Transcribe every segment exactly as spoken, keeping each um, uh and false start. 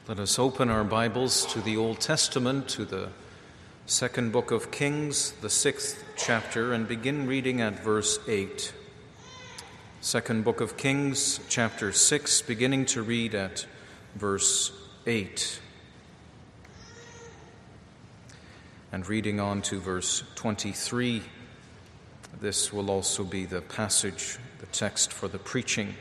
Let us open our Bibles to the Old Testament, to the second book of Kings, the sixth chapter, and begin reading at verse eight. Second book of Kings, chapter six, beginning to read at verse eight. And reading on to verse twenty-three. This will also be the passage, the text for the preaching.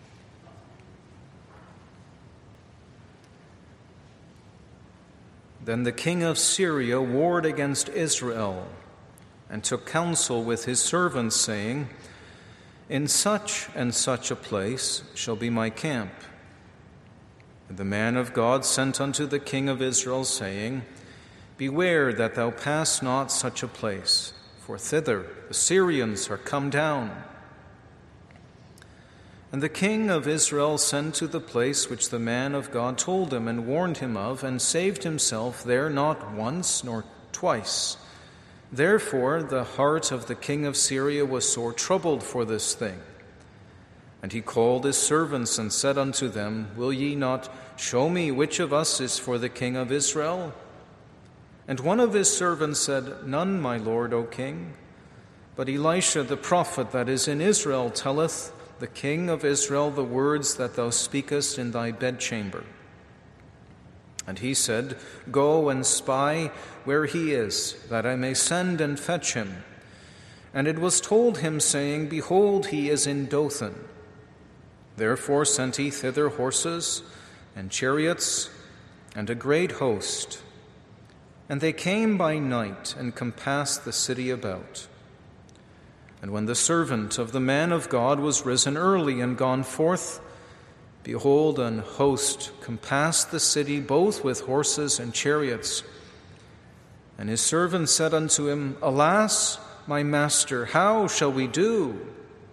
Then the king of Syria warred against Israel and took counsel with his servants, saying, In such and such a place shall be my camp. And the man of God sent unto the king of Israel, saying, Beware that thou pass not such a place, for thither the Syrians are come down. And the king of Israel sent to the place which the man of God told him and warned him of, and saved himself there not once nor twice. Therefore the heart of the king of Syria was sore troubled for this thing. And he called his servants and said unto them, Will ye not show me which of us is for the king of Israel? And one of his servants said, None, my lord, O king. But Elisha the prophet that is in Israel telleth the king of Israel the words that thou speakest in thy bedchamber. And he said, Go and spy where he is, that I may send and fetch him. And it was told him, saying, Behold, he is in Dothan. Therefore sent he thither horses and chariots and a great host. And they came by night and compassed the city about. And when the servant of the man of God was risen early and gone forth, behold, an host compassed the city both with horses and chariots. And his servant said unto him, Alas, my master, how shall we do?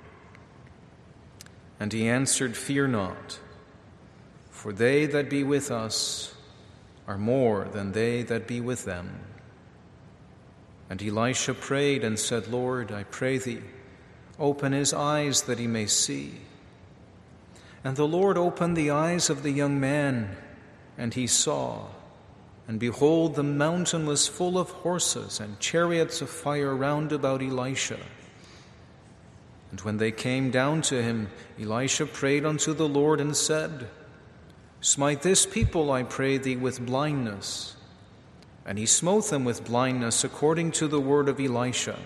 And he answered, Fear not, for they that be with us are more than they that be with them. And Elisha prayed and said, Lord, I pray thee, open his eyes that he may see. And the Lord opened the eyes of the young man, and he saw. And behold, the mountain was full of horses and chariots of fire round about Elisha. And when they came down to him, Elisha prayed unto the Lord and said, Smite this people, I pray thee, with blindness. And he smote them with blindness according to the word of Elisha.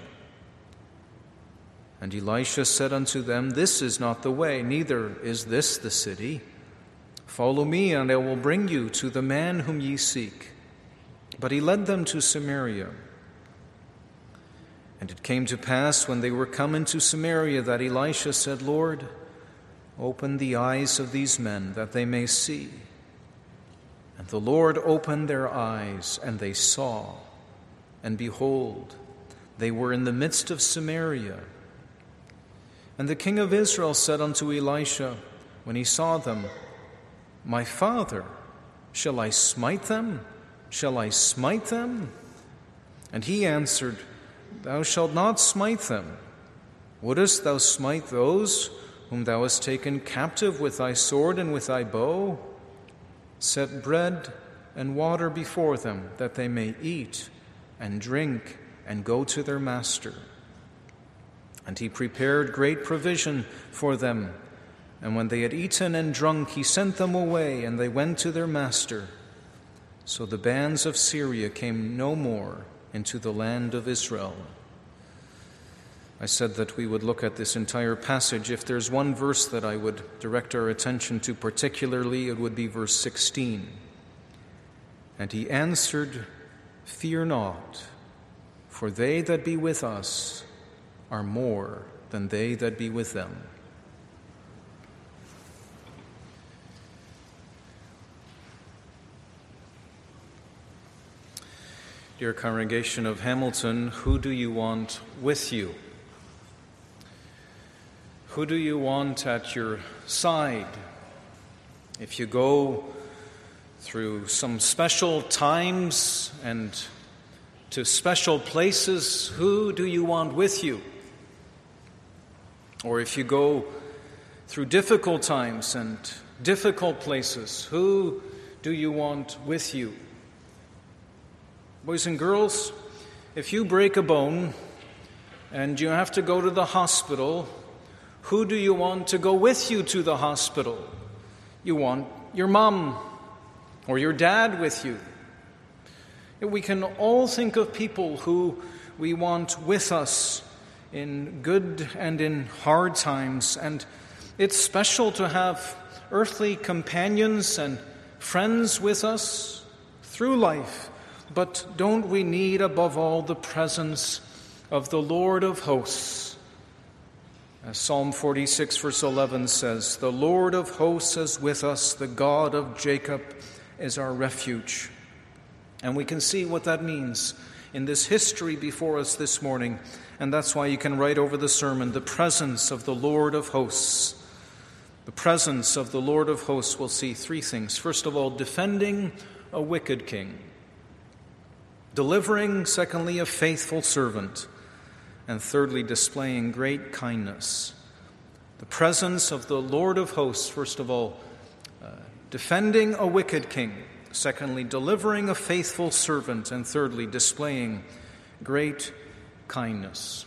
And Elisha said unto them, This is not the way, neither is this the city. Follow me, and I will bring you to the man whom ye seek. But he led them to Samaria. And it came to pass, when they were come into Samaria, that Elisha said, Lord, open the eyes of these men, that they may see. And the Lord opened their eyes, and they saw. And behold, they were in the midst of Samaria. And the king of Israel said unto Elisha, when he saw them, My father, shall I smite them? Shall I smite them? And he answered, Thou shalt not smite them. Wouldest thou smite those whom thou hast taken captive with thy sword and with thy bow? Set bread and water before them, that they may eat and drink and go to their master. And he prepared great provision for them. And when they had eaten and drunk, he sent them away, and they went to their master. So the bands of Syria came no more into the land of Israel. I said that we would look at this entire passage. If there's one verse that I would direct our attention to particularly, it would be verse sixteen. And he answered, Fear not, for they that be with us are more than they that be with them. Dear congregation of Hamilton, who do you want with you? Who do you want at your side? If you go through some special times and to special places, who do you want with you? Or if you go through difficult times and difficult places, who do you want with you? Boys and girls, if you break a bone and you have to go to the hospital, who do you want to go with you to the hospital? You want your mom or your dad with you. We can all think of people who we want with us in good and in hard times, and it's special to have earthly companions and friends with us through life. But don't we need, above all, the presence of the Lord of hosts? As Psalm forty-six, verse eleven says, "The Lord of hosts is with us, the God of Jacob is our refuge." And we can see what that means in this history before us this morning. And that's why you can write over the sermon, the presence of the Lord of hosts. The presence of the Lord of hosts, we'll see three things. First of all, defending a wicked king. Delivering, secondly, a faithful servant. And thirdly, displaying great kindness. The presence of the Lord of hosts, first of all, uh, defending a wicked king. Secondly, delivering a faithful servant. And thirdly, displaying great kindness.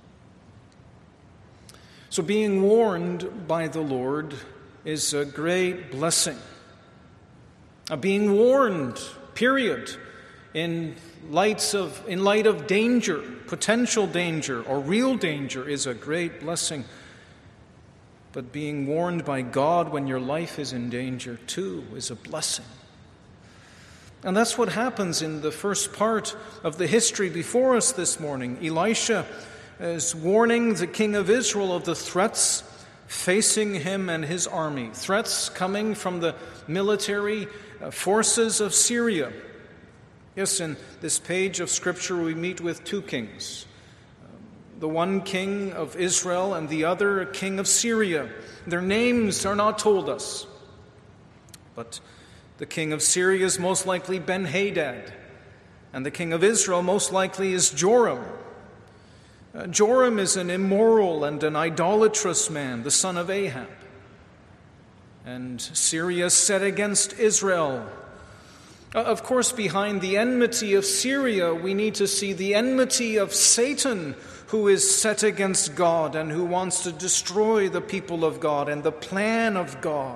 So being warned by the Lord is a great blessing. Uh, being warned, period, in lights of in light of danger, potential danger, or real danger is a great blessing. But being warned by God when your life is in danger too is a blessing. And that's what happens in the first part of the history before us this morning. Elisha is warning the king of Israel of the threats facing him and his army, threats coming from the military forces of Syria. Yes, in this page of Scripture we meet with two kings. The one king of Israel and the other a king of Syria. Their names are not told us. But the king of Syria is most likely Ben-Hadad, and the king of Israel most likely is Joram. Uh, Joram is an immoral and an idolatrous man, the son of Ahab. And Syria is set against Israel. Uh, of course, behind the enmity of Syria, we need to see the enmity of Satan, who is set against God and who wants to destroy the people of God and the plan of God.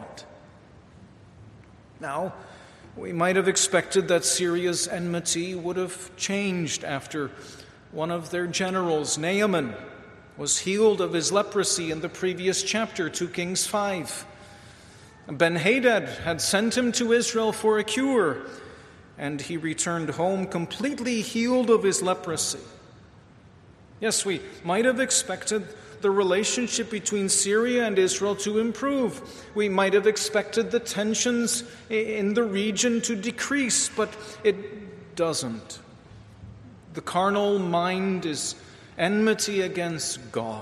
Now, we might have expected that Syria's enmity would have changed after one of their generals, Naaman, was healed of his leprosy in the previous chapter, two Kings five. Ben-Hadad had sent him to Israel for a cure, and he returned home completely healed of his leprosy. Yes, we might have expected the relationship between Syria and Israel to improve. We might have expected the tensions in the region to decrease, but it doesn't. The carnal mind is enmity against God.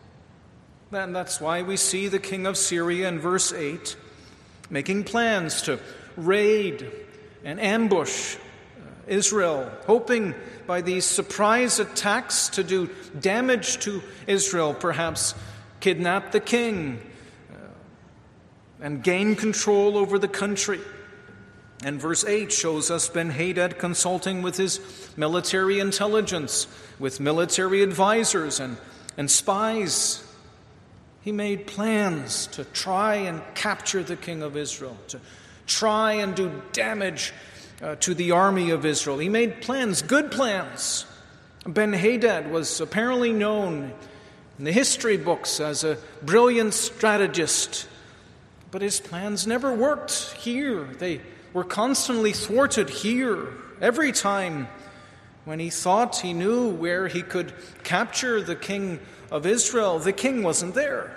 And that's why we see the king of Syria in verse eight making plans to raid and ambush Israel, hoping by these surprise attacks to do damage to Israel, perhaps kidnap the king uh, and gain control over the country. And verse eight shows us Ben-Hadad consulting with his military intelligence, with military advisors and, and spies. He made plans to try and capture the king of Israel, to try and do damage uh, to the army of Israel. He made plans, good plans. Ben-Hadad was apparently known in the history books as a brilliant strategist, but his plans never worked here. They were constantly thwarted here. Every time when he thought he knew where he could capture the king of Israel, the king wasn't there.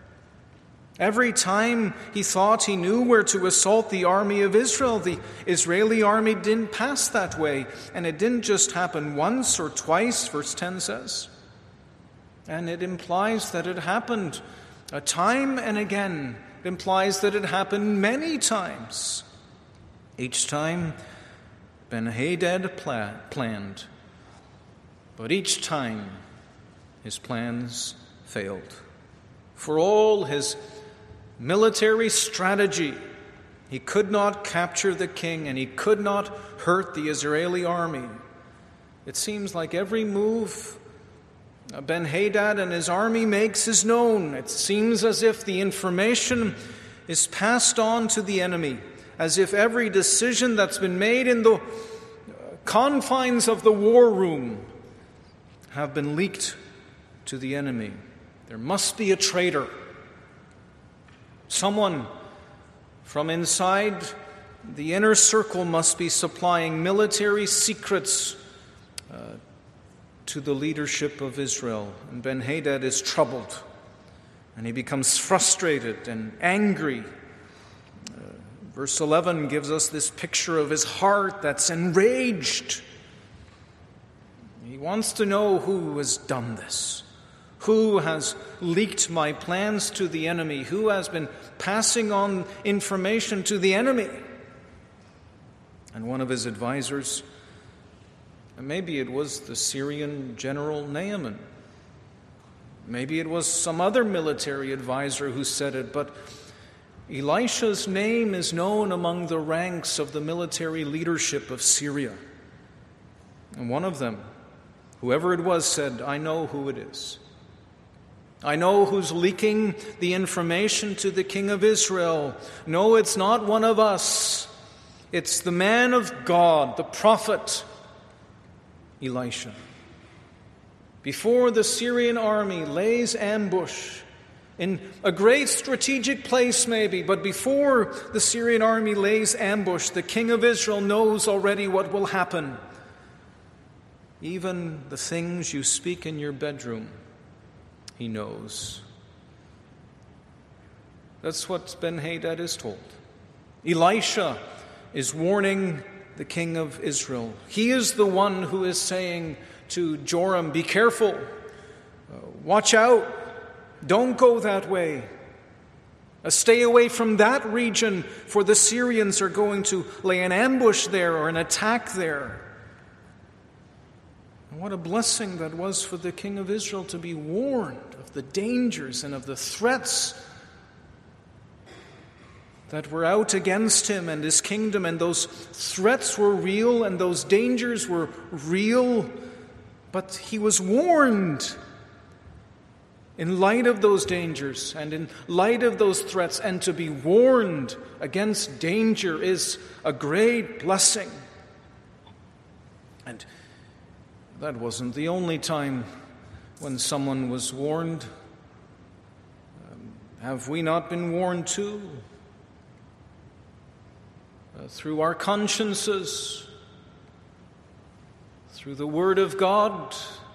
Every time he thought he knew where to assault the army of Israel, the Israeli army didn't pass that way. And it didn't just happen once or twice, verse ten says. And it implies that it happened a time and again. It implies that it happened many times. Each time Ben-Hadad pla- planned, but each time his plans failed. For all his military strategy, He could not capture the king, and he could not hurt the Israeli army. It seems like every move Ben-Hadad and his army makes is known. It seems as if the information is passed on to the enemy, as if every decision that's been made in the confines of the war room have been leaked to the enemy. There must be a traitor. Someone from inside the inner circle must be supplying military secrets uh, to the leadership of Israel. And Ben-Hadad is troubled, and he becomes frustrated and angry. Uh, verse eleven gives us this picture of his heart that's enraged. He wants to know who has done this. Who has leaked my plans to the enemy? Who has been passing on information to the enemy? And one of his advisors, maybe it was the Syrian general Naaman. Maybe it was some other military advisor who said it, but Elisha's name is known among the ranks of the military leadership of Syria. And one of them, whoever it was, said, I know who it is. I know who's leaking the information to the king of Israel. No, it's not one of us. It's the man of God, the prophet Elisha. Before the Syrian army lays ambush in a great strategic place maybe, but before the Syrian army lays ambush, the king of Israel knows already what will happen. Even the things you speak in your bedroom, he knows. That's what Ben-Hadad is told. Elisha is warning the king of Israel. He is the one who is saying to Joram, be careful, uh, watch out, don't go that way. Uh, stay away from that region, for the Syrians are going to lay an ambush there or an attack there. And what a blessing that was for the king of Israel to be warned of the dangers and of the threats that were out against him and his kingdom. And those threats were real and those dangers were real, but he was warned. In light of those dangers and in light of those threats, and to be warned against danger is a great blessing. And that wasn't the only time when someone was warned. Um, have we not been warned too? Uh, through our consciences, through the Word of God.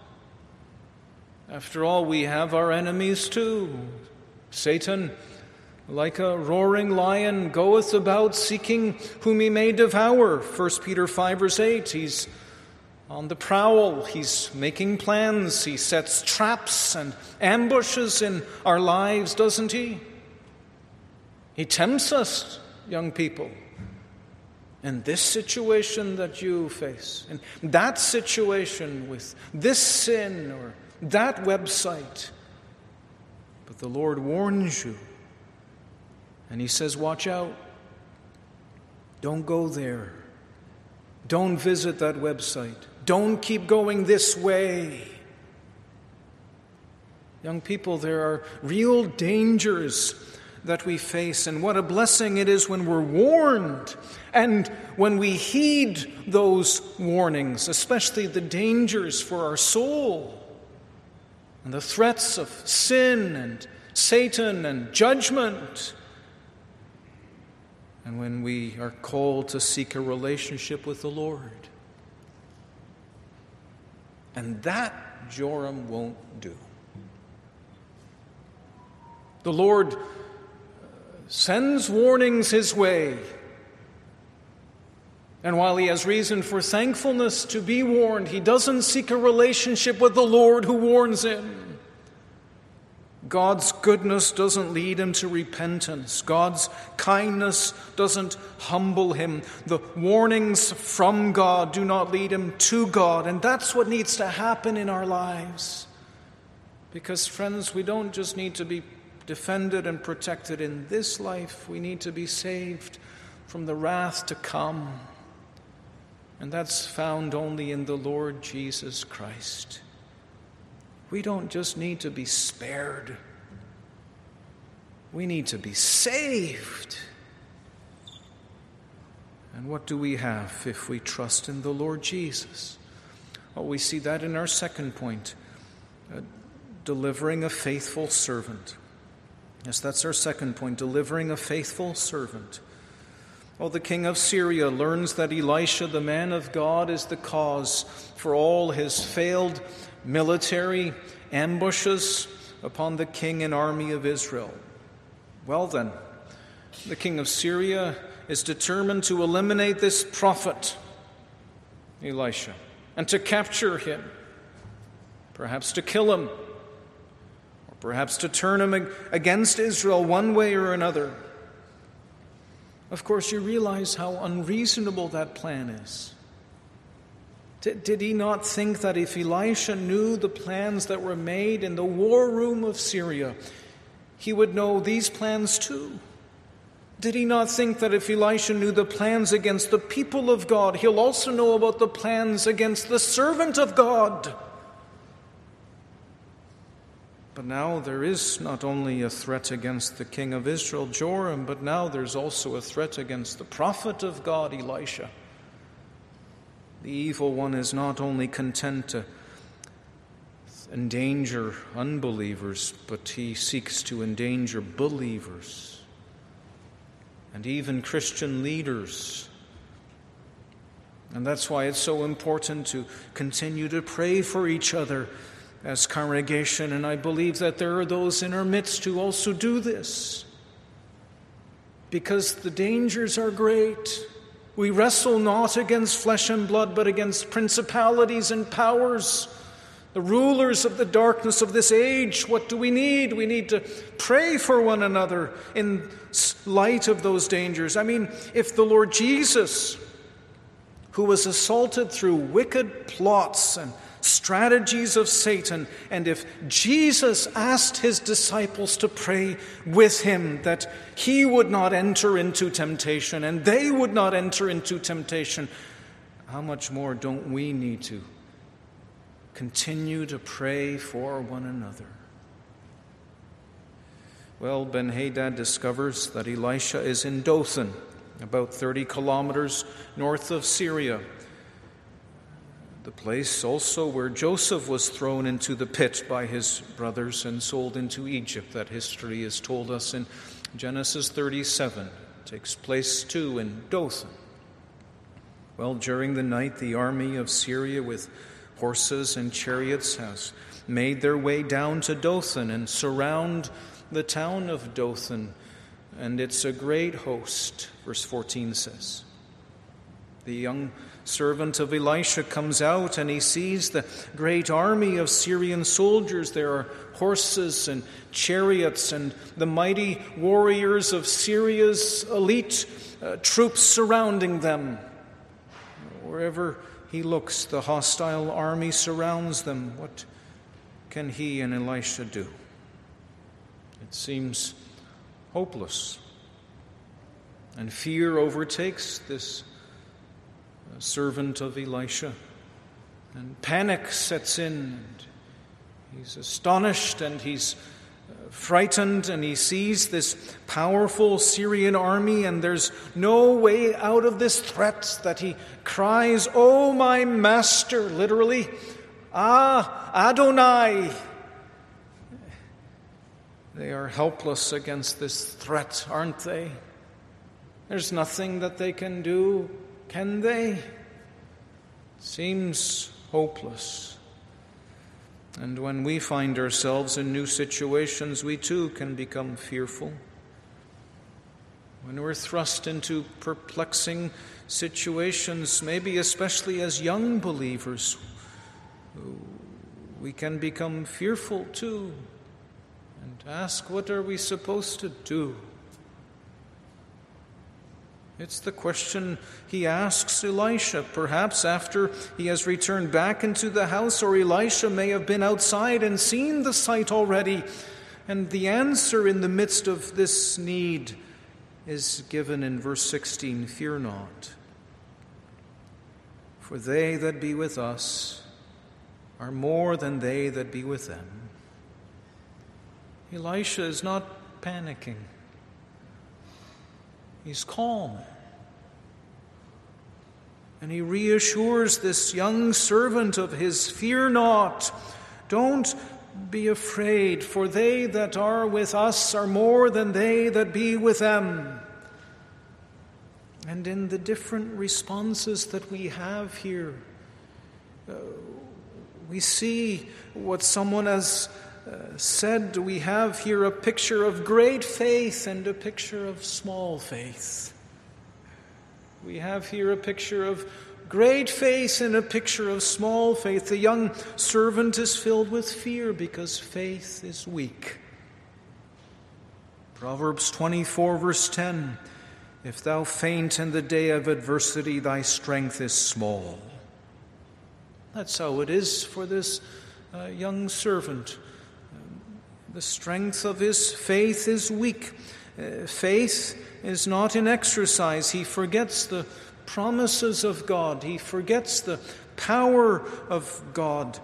After all, we have our enemies too. Satan, like a roaring lion, goeth about seeking whom he may devour. First Peter five verse eight, he's on the prowl, he's making plans, he sets traps and ambushes in our lives, doesn't he? He tempts us, young people, in this situation that you face, in that situation with this sin or that website. But the Lord warns you, and he says, watch out. Don't go there. Don't visit that website. Don't keep going this way. Young people, there are real dangers that we face, and what a blessing it is when we're warned and when we heed those warnings, especially the dangers for our soul and the threats of sin and Satan and judgment. And when we are called to seek a relationship with the Lord. And that Joram won't do. The Lord sends warnings his way. And while he has reason for thankfulness to be warned, he doesn't seek a relationship with the Lord who warns him. God's goodness doesn't lead him to repentance. God's kindness doesn't humble him. The warnings from God do not lead him to God. And that's what needs to happen in our lives. Because, friends, we don't just need to be defended and protected in this life. We need to be saved from the wrath to come. And that's found only in the Lord Jesus Christ. We don't just need to be spared. We need to be saved. And what do we have if we trust in the Lord Jesus? Well, we see that in our second point, uh, delivering a faithful servant. Yes, that's our second point, delivering a faithful servant. Well, the king of Syria learns that Elisha, the man of God, is the cause for all his failed military ambushes upon the king and army of Israel. Well then, the king of Syria is determined to eliminate this prophet, Elisha, and to capture him, perhaps to kill him, or perhaps to turn him against Israel one way or another. Of course, you realize how unreasonable that plan is. Did, did he not think that if Elisha knew the plans that were made in the war room of Syria, he would know these plans too? Did he not think that if Elisha knew the plans against the people of God, he'll also know about the plans against the servant of God? But now there is not only a threat against the king of Israel, Joram, but now there's also a threat against the prophet of God, Elisha. The evil one is not only content to endanger unbelievers, but he seeks to endanger believers and even Christian leaders. And that's why it's so important to continue to pray for each other as congregation, and I believe that there are those in our midst who also do this, because the dangers are great. We wrestle not against flesh and blood, but against principalities and powers, the rulers of the darkness of this age. What do we need? We need to pray for one another in light of those dangers. I mean, if the Lord Jesus, who was assaulted through wicked plots and strategies of Satan, and if Jesus asked his disciples to pray with him that he would not enter into temptation and they would not enter into temptation, how much more don't we need to continue to pray for one another? Well, Ben-Hadad discovers that Elisha is in Dothan, about thirty kilometers north of Syria, the place also where Joseph was thrown into the pit by his brothers and sold into Egypt. That history is told us in Genesis thirty-seven. It takes place too in Dothan. Well, during the night, the army of Syria with horses and chariots has made their way down to Dothan and surround the town of Dothan, and it's a great host, verse fourteen says. The young servant of Elisha comes out and he sees the great army of Syrian soldiers. There are horses and chariots and the mighty warriors of Syria's elite uh, troops surrounding them. Wherever he looks, the hostile army surrounds them. What can he and Elisha do? It seems hopeless. And fear overtakes this servant of Elisha, and panic sets in, and he's astonished and he's frightened, and he sees this powerful Syrian army, and there's no way out of this threat that he cries, "Oh, my master," literally, "Ah, Adonai." They are helpless against this threat, aren't they? There's nothing that they can do, can they? Seems hopeless. And when we find ourselves in new situations, we too can become fearful. When we're thrust into perplexing situations, maybe especially as young believers, we can become fearful too and ask, what are we supposed to do? It's the question he asks Elisha, perhaps after he has returned back into the house, or Elisha may have been outside and seen the sight already. And the answer in the midst of this need is given in verse sixteen, "Fear not, for they that be with us are more than they that be with them." Elisha is not panicking. He's calm. And he reassures this young servant of his, "Fear not, don't be afraid, for they that are with us are more than they that be with them." And in the different responses that we have here, uh, we see what someone has uh, said. We have here a picture of great faith and a picture of small faith. We have here a picture of great faith and a picture of small faith. The young servant is filled with fear because faith is weak. Proverbs twenty-four, verse ten, "If thou faint in the day of adversity, thy strength is small." That's how it is for this uh, young servant. The strength of his faith is weak. Uh, faith is not in exercise. He forgets the promises of God. He forgets the power of God.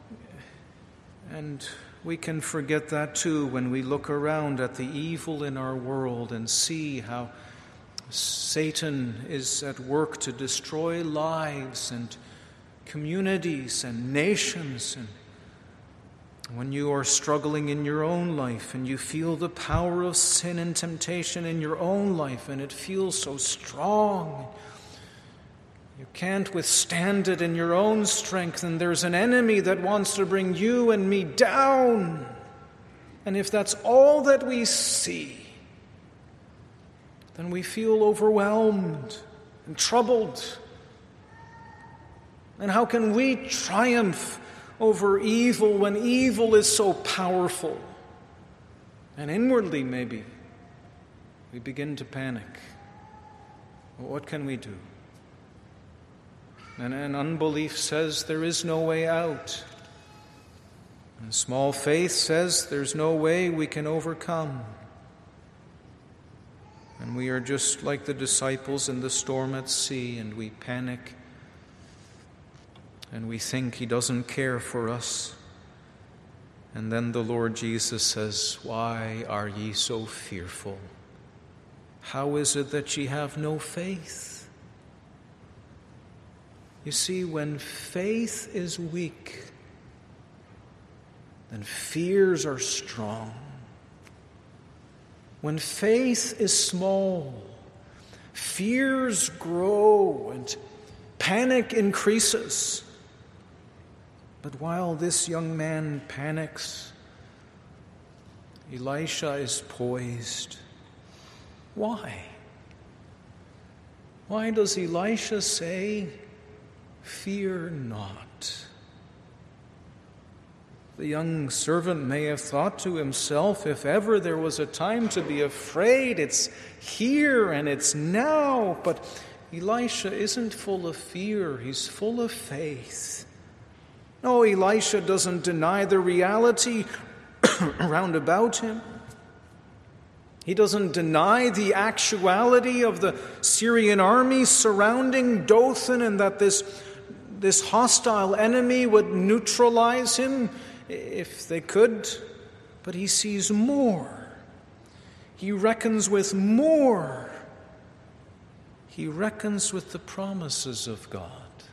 And we can forget that too when we look around at the evil in our world and see how Satan is at work to destroy lives and communities and nations. And when you are struggling in your own life and you feel the power of sin and temptation in your own life and it feels so strong, you can't withstand it in your own strength, and there's an enemy that wants to bring you and me down. And if that's all that we see, then we feel overwhelmed and troubled. And how can we triumph over evil when evil is so powerful? And inwardly, maybe, we begin to panic. Well, what can we do? And, and unbelief says there is no way out. And small faith says there's no way we can overcome. And we are just like the disciples in the storm at sea, and we panic, and we think He doesn't care for us. And then the Lord Jesus says, "Why are ye so fearful? How is it that ye have no faith?" You see, when faith is weak, then fears are strong. When faith is small, fears grow and panic increases. But while this young man panics, Elisha is poised. Why? Why does Elisha say, "Fear not"? The young servant may have thought to himself, if ever there was a time to be afraid, it's here and it's now. But Elisha isn't full of fear, he's full of faith. No, Elisha doesn't deny the reality round about him. He doesn't deny the actuality of the Syrian army surrounding Dothan and that this, this hostile enemy would neutralize him if they could. But he sees more. He reckons with more. He reckons with the promises of God.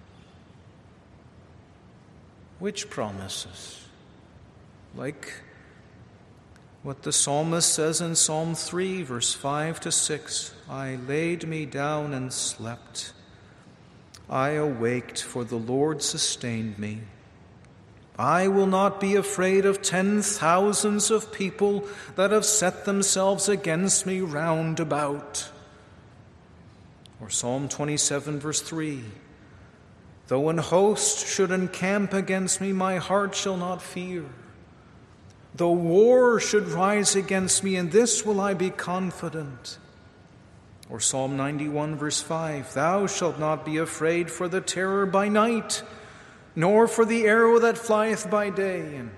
Which promises? Like what the psalmist says in Psalm three, verse five to six, "I laid me down and slept. I awaked, for the Lord sustained me. I will not be afraid of ten thousands of people that have set themselves against me round about." Or Psalm twenty-seven, verse three, "Though an host should encamp against me, my heart shall not fear. Though war should rise against me, in this will I be confident." Or Psalm ninety-one, verse five, "Thou shalt not be afraid for the terror by night, nor for the arrow that flieth by day." And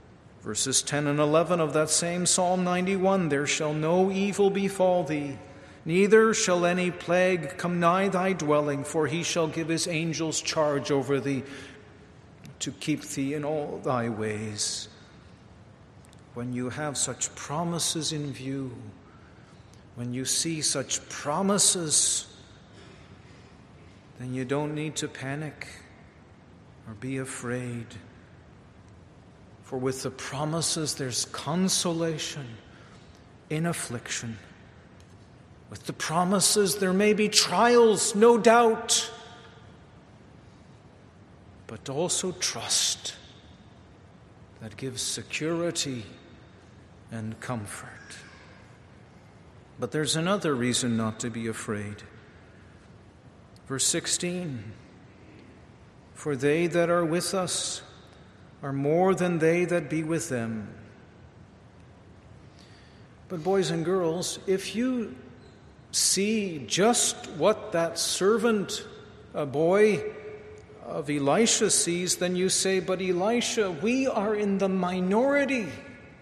verses ten and eleven of that same Psalm ninety-one, "There shall no evil befall thee, Neither shall any plague come nigh thy dwelling, for he shall give his angels charge over thee to keep thee in all thy ways. When you have such promises in view, when you see such promises, then you don't need to panic or be afraid. For with the promises there's consolation in affliction. With the promises there may be trials, no doubt, but also trust that gives security and comfort. But there's another reason not to be afraid. Verse sixteen, for they that are with us are more than they that be with them. But boys and girls, if you see just what that servant, a boy of Elisha sees, then you say, but Elisha, we are in the minority.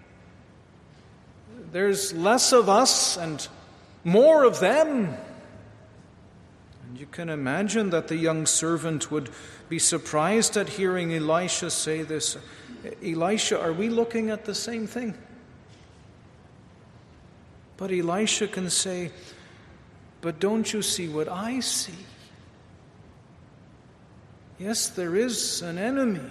There's less of us and more of them. And you can imagine that the young servant would be surprised at hearing Elisha say this. Elisha, are we looking at the same thing? But Elisha can say, but don't you see what I see? Yes, there is an enemy.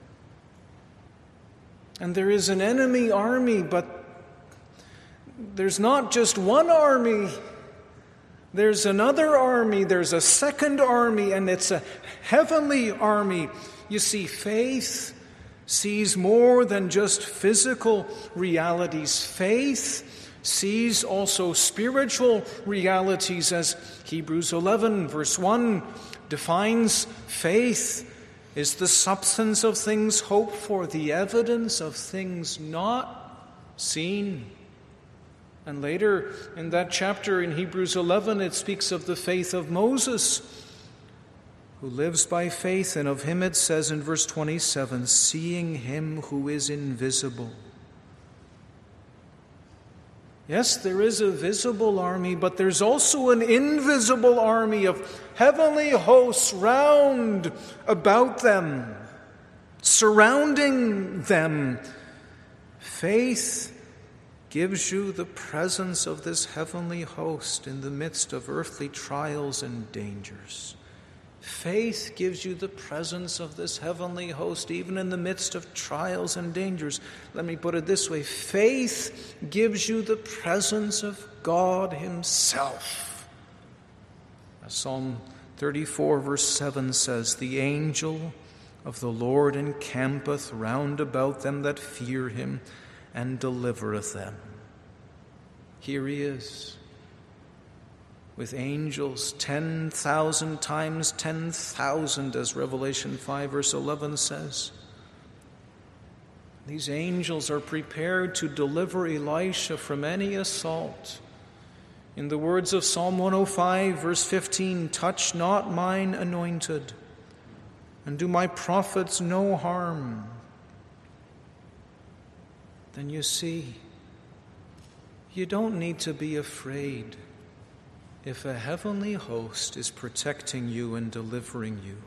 And there is an enemy army, but there's not just one army. There's another army. There's a second army, and it's a heavenly army. You see, faith sees more than just physical realities. Faith sees also spiritual realities, as Hebrews eleven verse one defines. Faith is the substance of things hoped for, the evidence of things not seen. And later in that chapter in Hebrews eleven, it speaks of the faith of Moses, who lives by faith, and of him it says in verse twenty-seven, seeing him who is invisible. Yes, there is a visible army, but there's also an invisible army of heavenly hosts round about them, surrounding them. Faith gives you the presence of this heavenly host in the midst of earthly trials and dangers. Faith gives you the presence of this heavenly host even in the midst of trials and dangers. Let me put it this way. Faith gives you the presence of God himself. As Psalm thirty-four verse seven says, the angel of the Lord encampeth round about them that fear him, and delivereth them. Here he is, with angels, ten thousand times ten thousand, as Revelation five verse eleven says. These angels are prepared to deliver Elisha from any assault. In the words of Psalm one oh five verse fifteen, touch not mine anointed, and do my prophets no harm. Then you see, you don't need to be afraid if a heavenly host is protecting you and delivering you.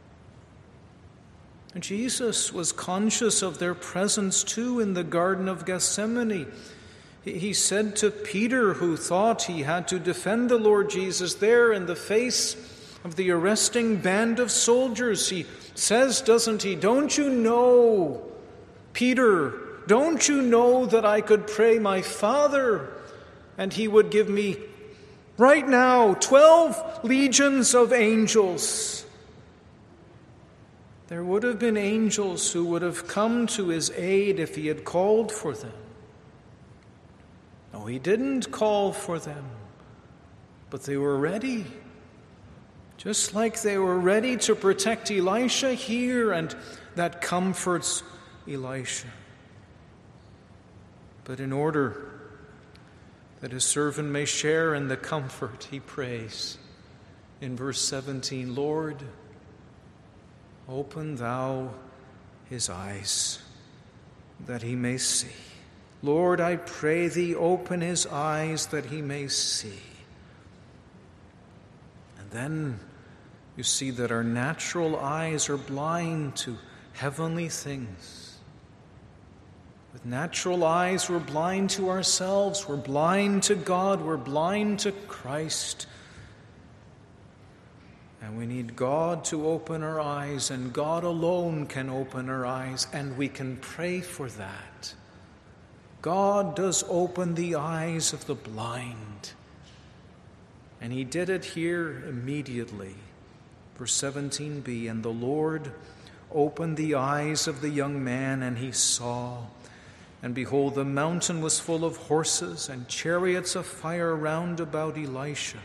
And Jesus was conscious of their presence too in the Garden of Gethsemane. He said to Peter, who thought he had to defend the Lord Jesus there in the face of the arresting band of soldiers, he says, doesn't he, don't you know, Peter, don't you know that I could pray my Father and he would give me right now twelve legions of angels? There would have been angels who would have come to his aid if he had called for them. No, he didn't call for them, but they were ready. Just like they were ready to protect Elisha here, and that comforts Elisha. But in order that his servant may share in the comfort, he prays in verse seventeen, Lord, open thou his eyes, that he may see. Lord, I pray thee, open his eyes, that he may see. And then you see that our natural eyes are blind to heavenly things. With natural eyes, we're blind to ourselves, we're blind to God, we're blind to Christ. And we need God to open our eyes, and God alone can open our eyes, and we can pray for that. God does open the eyes of the blind. And he did it here immediately. Verse seventeen b, and the Lord opened the eyes of the young man, and he saw. And behold, the mountain was full of horses and chariots of fire round about Elisha.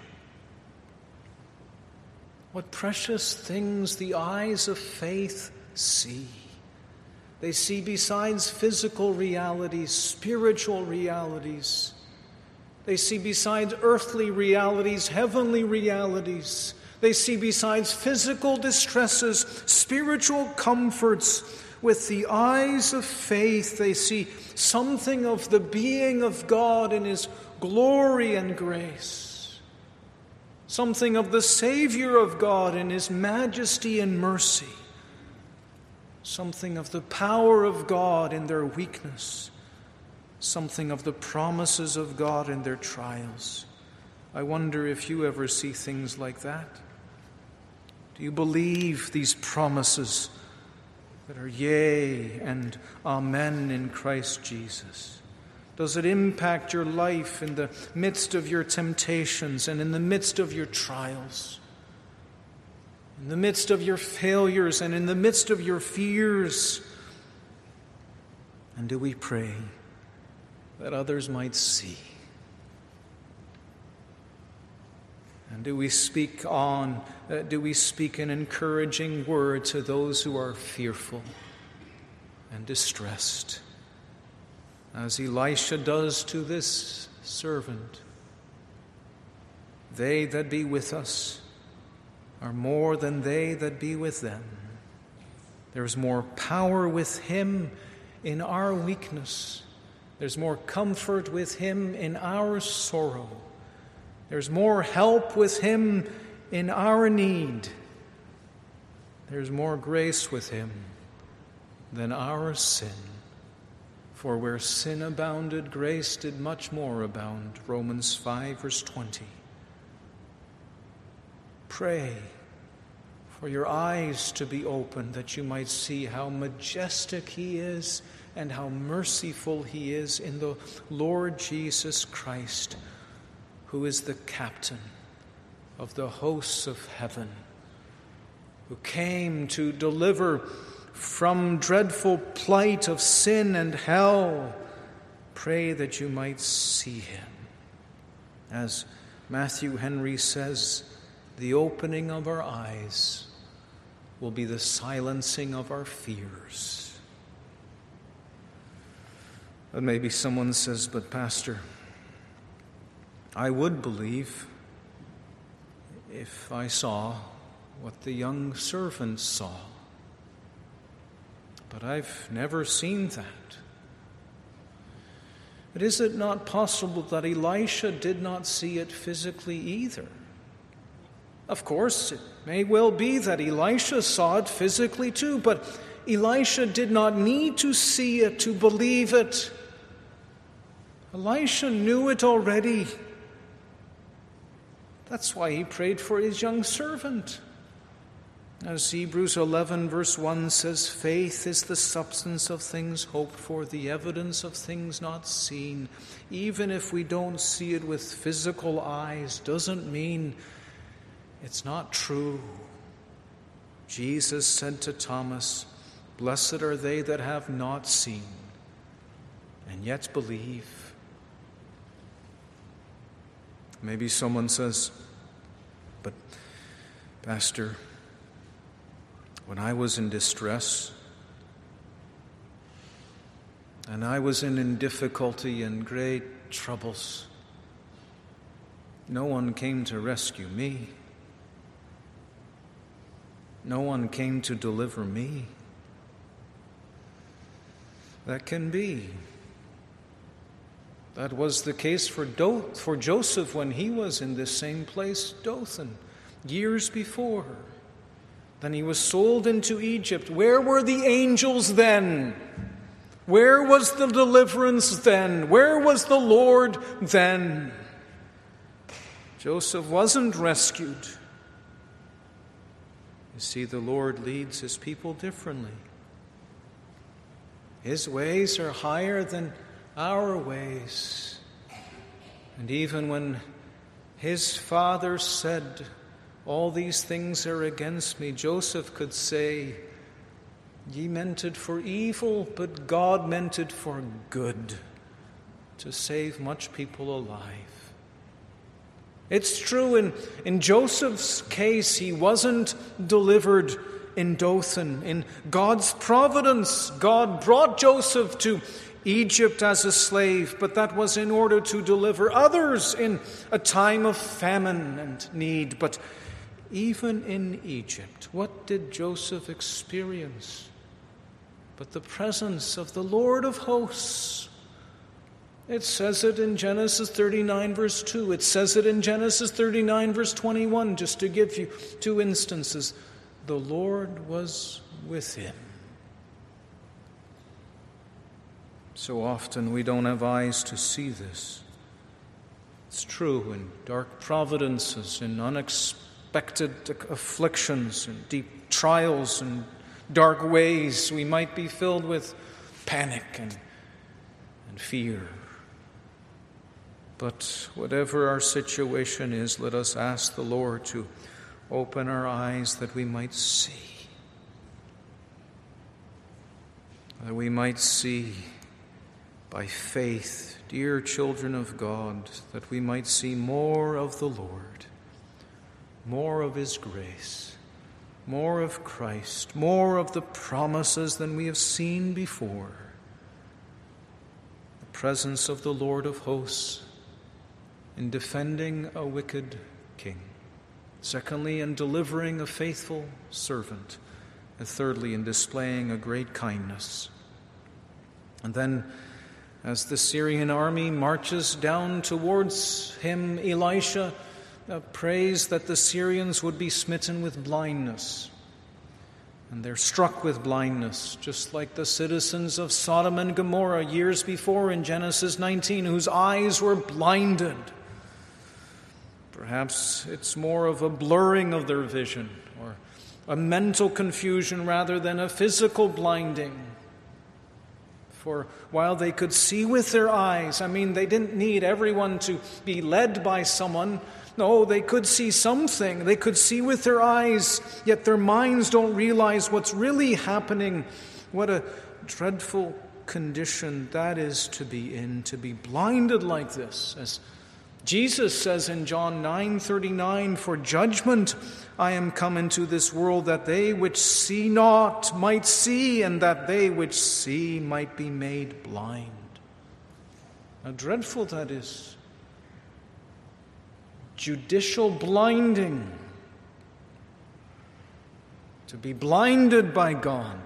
What precious things the eyes of faith see. They see, besides physical realities, spiritual realities. They see, besides earthly realities, heavenly realities. They see, besides physical distresses, spiritual comforts. With the eyes of faith, they see something of the being of God in his glory and grace. Something of the Savior of God in his majesty and mercy. Something of the power of God in their weakness. Something of the promises of God in their trials. I wonder if you ever see things like that. Do you believe these promises that are yea and amen in Christ Jesus? Does it impact your life in the midst of your temptations and in the midst of your trials? In the midst of your failures and in the midst of your fears? And do we pray that others might see? And do we speak on, uh, do we speak an encouraging word to those who are fearful and distressed, as Elisha does to this servant? They that be with us are more than they that be with them. There's more power with him in our weakness. There's more comfort with him in our sorrow. There's more help with him in our need. There's more grace with him than our sin. For where sin abounded, grace did much more abound. Romans five, verse twenty. Pray for your eyes to be opened, that you might see how majestic he is and how merciful he is in the Lord Jesus Christ, who is the captain of the hosts of heaven, who came to deliver from dreadful plight of sin and hell. Pray that you might see him. As Matthew Henry says, the opening of our eyes will be the silencing of our fears. And maybe someone says, but Pastor, I would believe if I saw what the young servant saw. But I've never seen that. But is it not possible that Elisha did not see it physically either? Of course, it may well be that Elisha saw it physically too, but Elisha did not need to see it to believe it. Elisha knew it already. That's why he prayed for his young servant. As Hebrews eleven verse one says, faith is the substance of things hoped for, the evidence of things not seen. Even if we don't see it with physical eyes, doesn't mean it's not true. Jesus said to Thomas, blessed are they that have not seen and yet believe. Maybe someone says, but Pastor, when I was in distress and I was in, in difficulty and great troubles, no one came to rescue me. No one came to deliver me. That can be. That was the case for Do- for Joseph when he was in this same place, Dothan. years before. Then he was sold into Egypt. Where were the angels then? Where was the deliverance then? Where was the Lord then? Joseph wasn't rescued. You see, the Lord leads his people differently. His ways are higher than our ways. And even when his father said, "All these things are against me," Joseph could say, "Ye meant it for evil, but God meant it for good, to save much people alive." It's true, in, in Joseph's case, he wasn't delivered in Dothan. In God's providence, God brought Joseph to Egypt as a slave, but that was in order to deliver others in a time of famine and need. But even in Egypt, what did Joseph experience but the presence of the Lord of hosts? It says it in Genesis thirty-nine, verse two. It says it in Genesis thirty-nine, verse twenty-one, just to give you two instances. The Lord was with him. So often we don't have eyes to see this. It's true in dark providences, in unexpected afflictions, in deep trials and dark ways, we might be filled with panic and, and fear. But whatever our situation is, let us ask the Lord to open our eyes that we might see. That we might see by faith, dear children of God, that we might see more of the Lord, more of His grace, more of Christ, more of the promises than we have seen before. The presence of the Lord of hosts in defending a wicked king. Secondly, in delivering a faithful servant. And thirdly, in displaying a great kindness. And then, as the Syrian army marches down towards him, Elisha uh, prays that the Syrians would be smitten with blindness. And they're struck with blindness, just like the citizens of Sodom and Gomorrah years before in Genesis nineteen, whose eyes were blinded. Perhaps it's more of a blurring of their vision, or a mental confusion rather than a physical blinding. For while they could see with their eyes, I mean, they didn't need everyone to be led by someone. No, they could see something. They could see with their eyes, yet their minds don't realize what's really happening. What a dreadful condition that is to be in, to be blinded like this. As Jesus says in John nine thirty-nine, "For judgment I am come into this world, that they which see not might see, and that they which see might be made blind." How dreadful that is. Judicial blinding. To be blinded by God.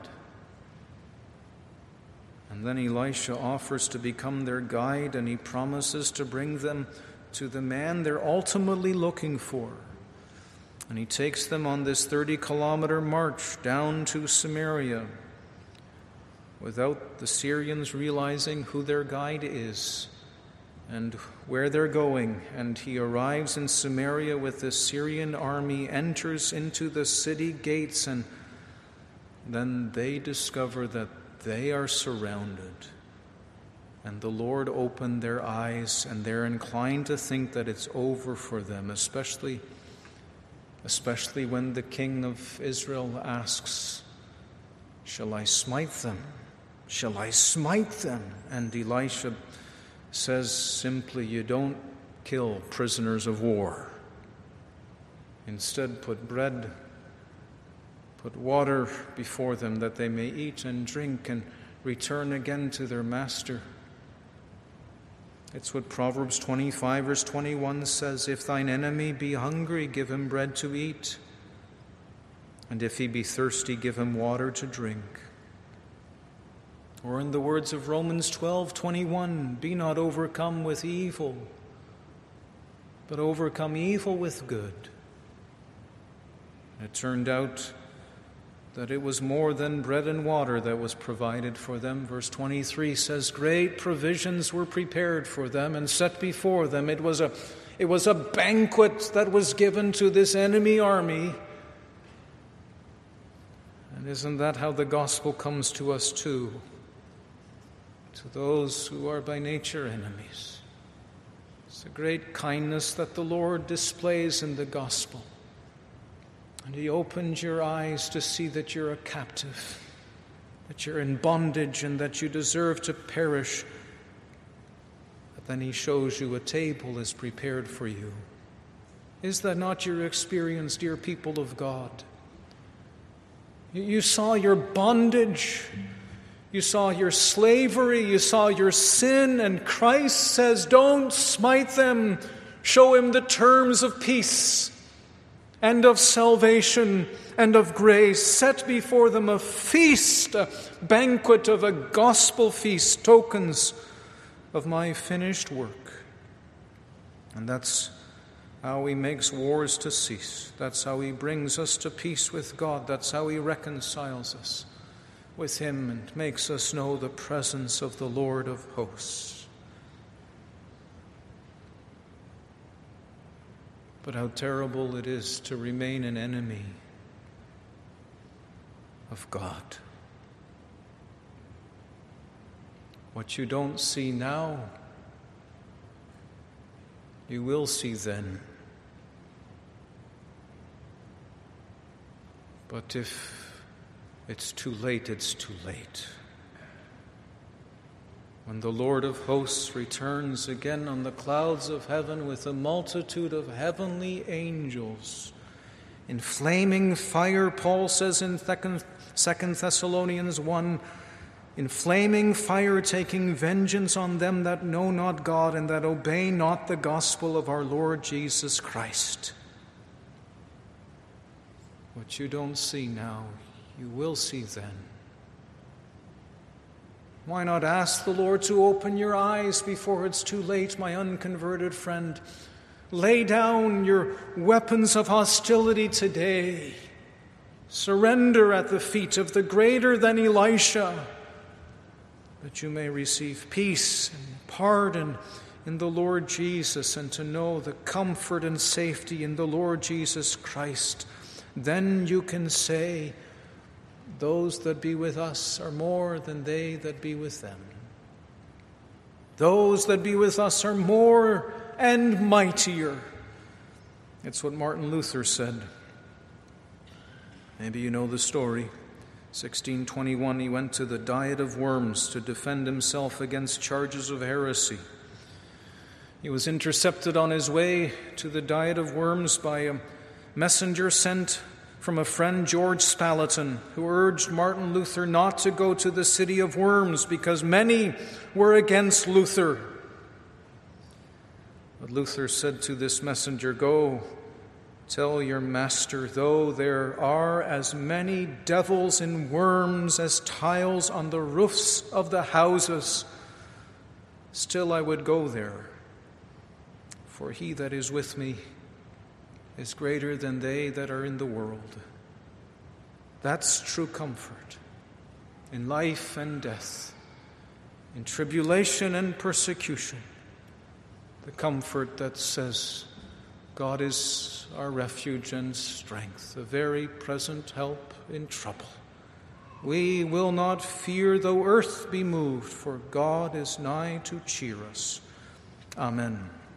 And then Elisha offers to become their guide, and he promises to bring them to the man they're ultimately looking for. And he takes them on this thirty-kilometer march down to Samaria without the Syrians realizing who their guide is and where they're going. And he arrives in Samaria with the Syrian army, enters into the city gates, and then they discover that they are surrounded. And the Lord opened their eyes, and they're inclined to think that it's over for them, especially, especially when the king of Israel asks, "Shall I smite them? Shall I smite them?" And Elisha says simply, "You don't kill prisoners of war. Instead, put bread, put water before them that they may eat and drink and return again to their master." It's what Proverbs twenty-five, verse twenty-one says, "If thine enemy be hungry, give him bread to eat. And if he be thirsty, give him water to drink." Or in the words of Romans twelve twenty-one, "Be not overcome with evil, but overcome evil with good." It turned out that it was more than bread and water that was provided for them. Verse twenty-three says, great provisions were prepared for them and set before them. It was a, it was a banquet that was given to this enemy army. And isn't that how the gospel comes to us too? To those who are by nature enemies. It's a great kindness that the Lord displays in the gospel. And He opens your eyes to see that you're a captive, that you're in bondage and that you deserve to perish. But then He shows you a table is prepared for you. Is that not your experience, dear people of God? You, you saw your bondage, you saw your slavery, you saw your sin, and Christ says, don't smite them. Show Him the terms of peace and of salvation and of grace. Set before them a feast, a banquet of a gospel feast, tokens of my finished work. And that's how He makes wars to cease. That's how He brings us to peace with God. That's how He reconciles us with Him and makes us know the presence of the Lord of hosts. But how terrible it is to remain an enemy of God. What you don't see now, you will see then. But if it's too late, it's too late. When the Lord of hosts returns again on the clouds of heaven with a multitude of heavenly angels, in flaming fire, Paul says in Second Thessalonians one, in flaming fire taking vengeance on them that know not God and that obey not the gospel of our Lord Jesus Christ. What you don't see now, you will see then. Why not ask the Lord to open your eyes before it's too late, my unconverted friend? Lay down your weapons of hostility today. Surrender at the feet of the greater than Elisha, that you may receive peace and pardon in the Lord Jesus and to know the comfort and safety in the Lord Jesus Christ. Then you can say, those that be with us are more than they that be with them. Those that be with us are more and mightier. It's what Martin Luther said. Maybe you know the story. sixteen twenty-one, he went to the Diet of Worms to defend himself against charges of heresy. He was intercepted on his way to the Diet of Worms by a messenger sent from a friend, George Spalatin, who urged Martin Luther not to go to the city of Worms because many were against Luther. But Luther said to this messenger, go, tell your master, though there are as many devils in Worms as tiles on the roofs of the houses, still I would go there, for he that is with me is greater than they that are in the world. That's true comfort in life and death, in tribulation and persecution. The comfort that says, God is our refuge and strength, a very present help in trouble. We will not fear though earth be moved, for God is nigh to cheer us. Amen.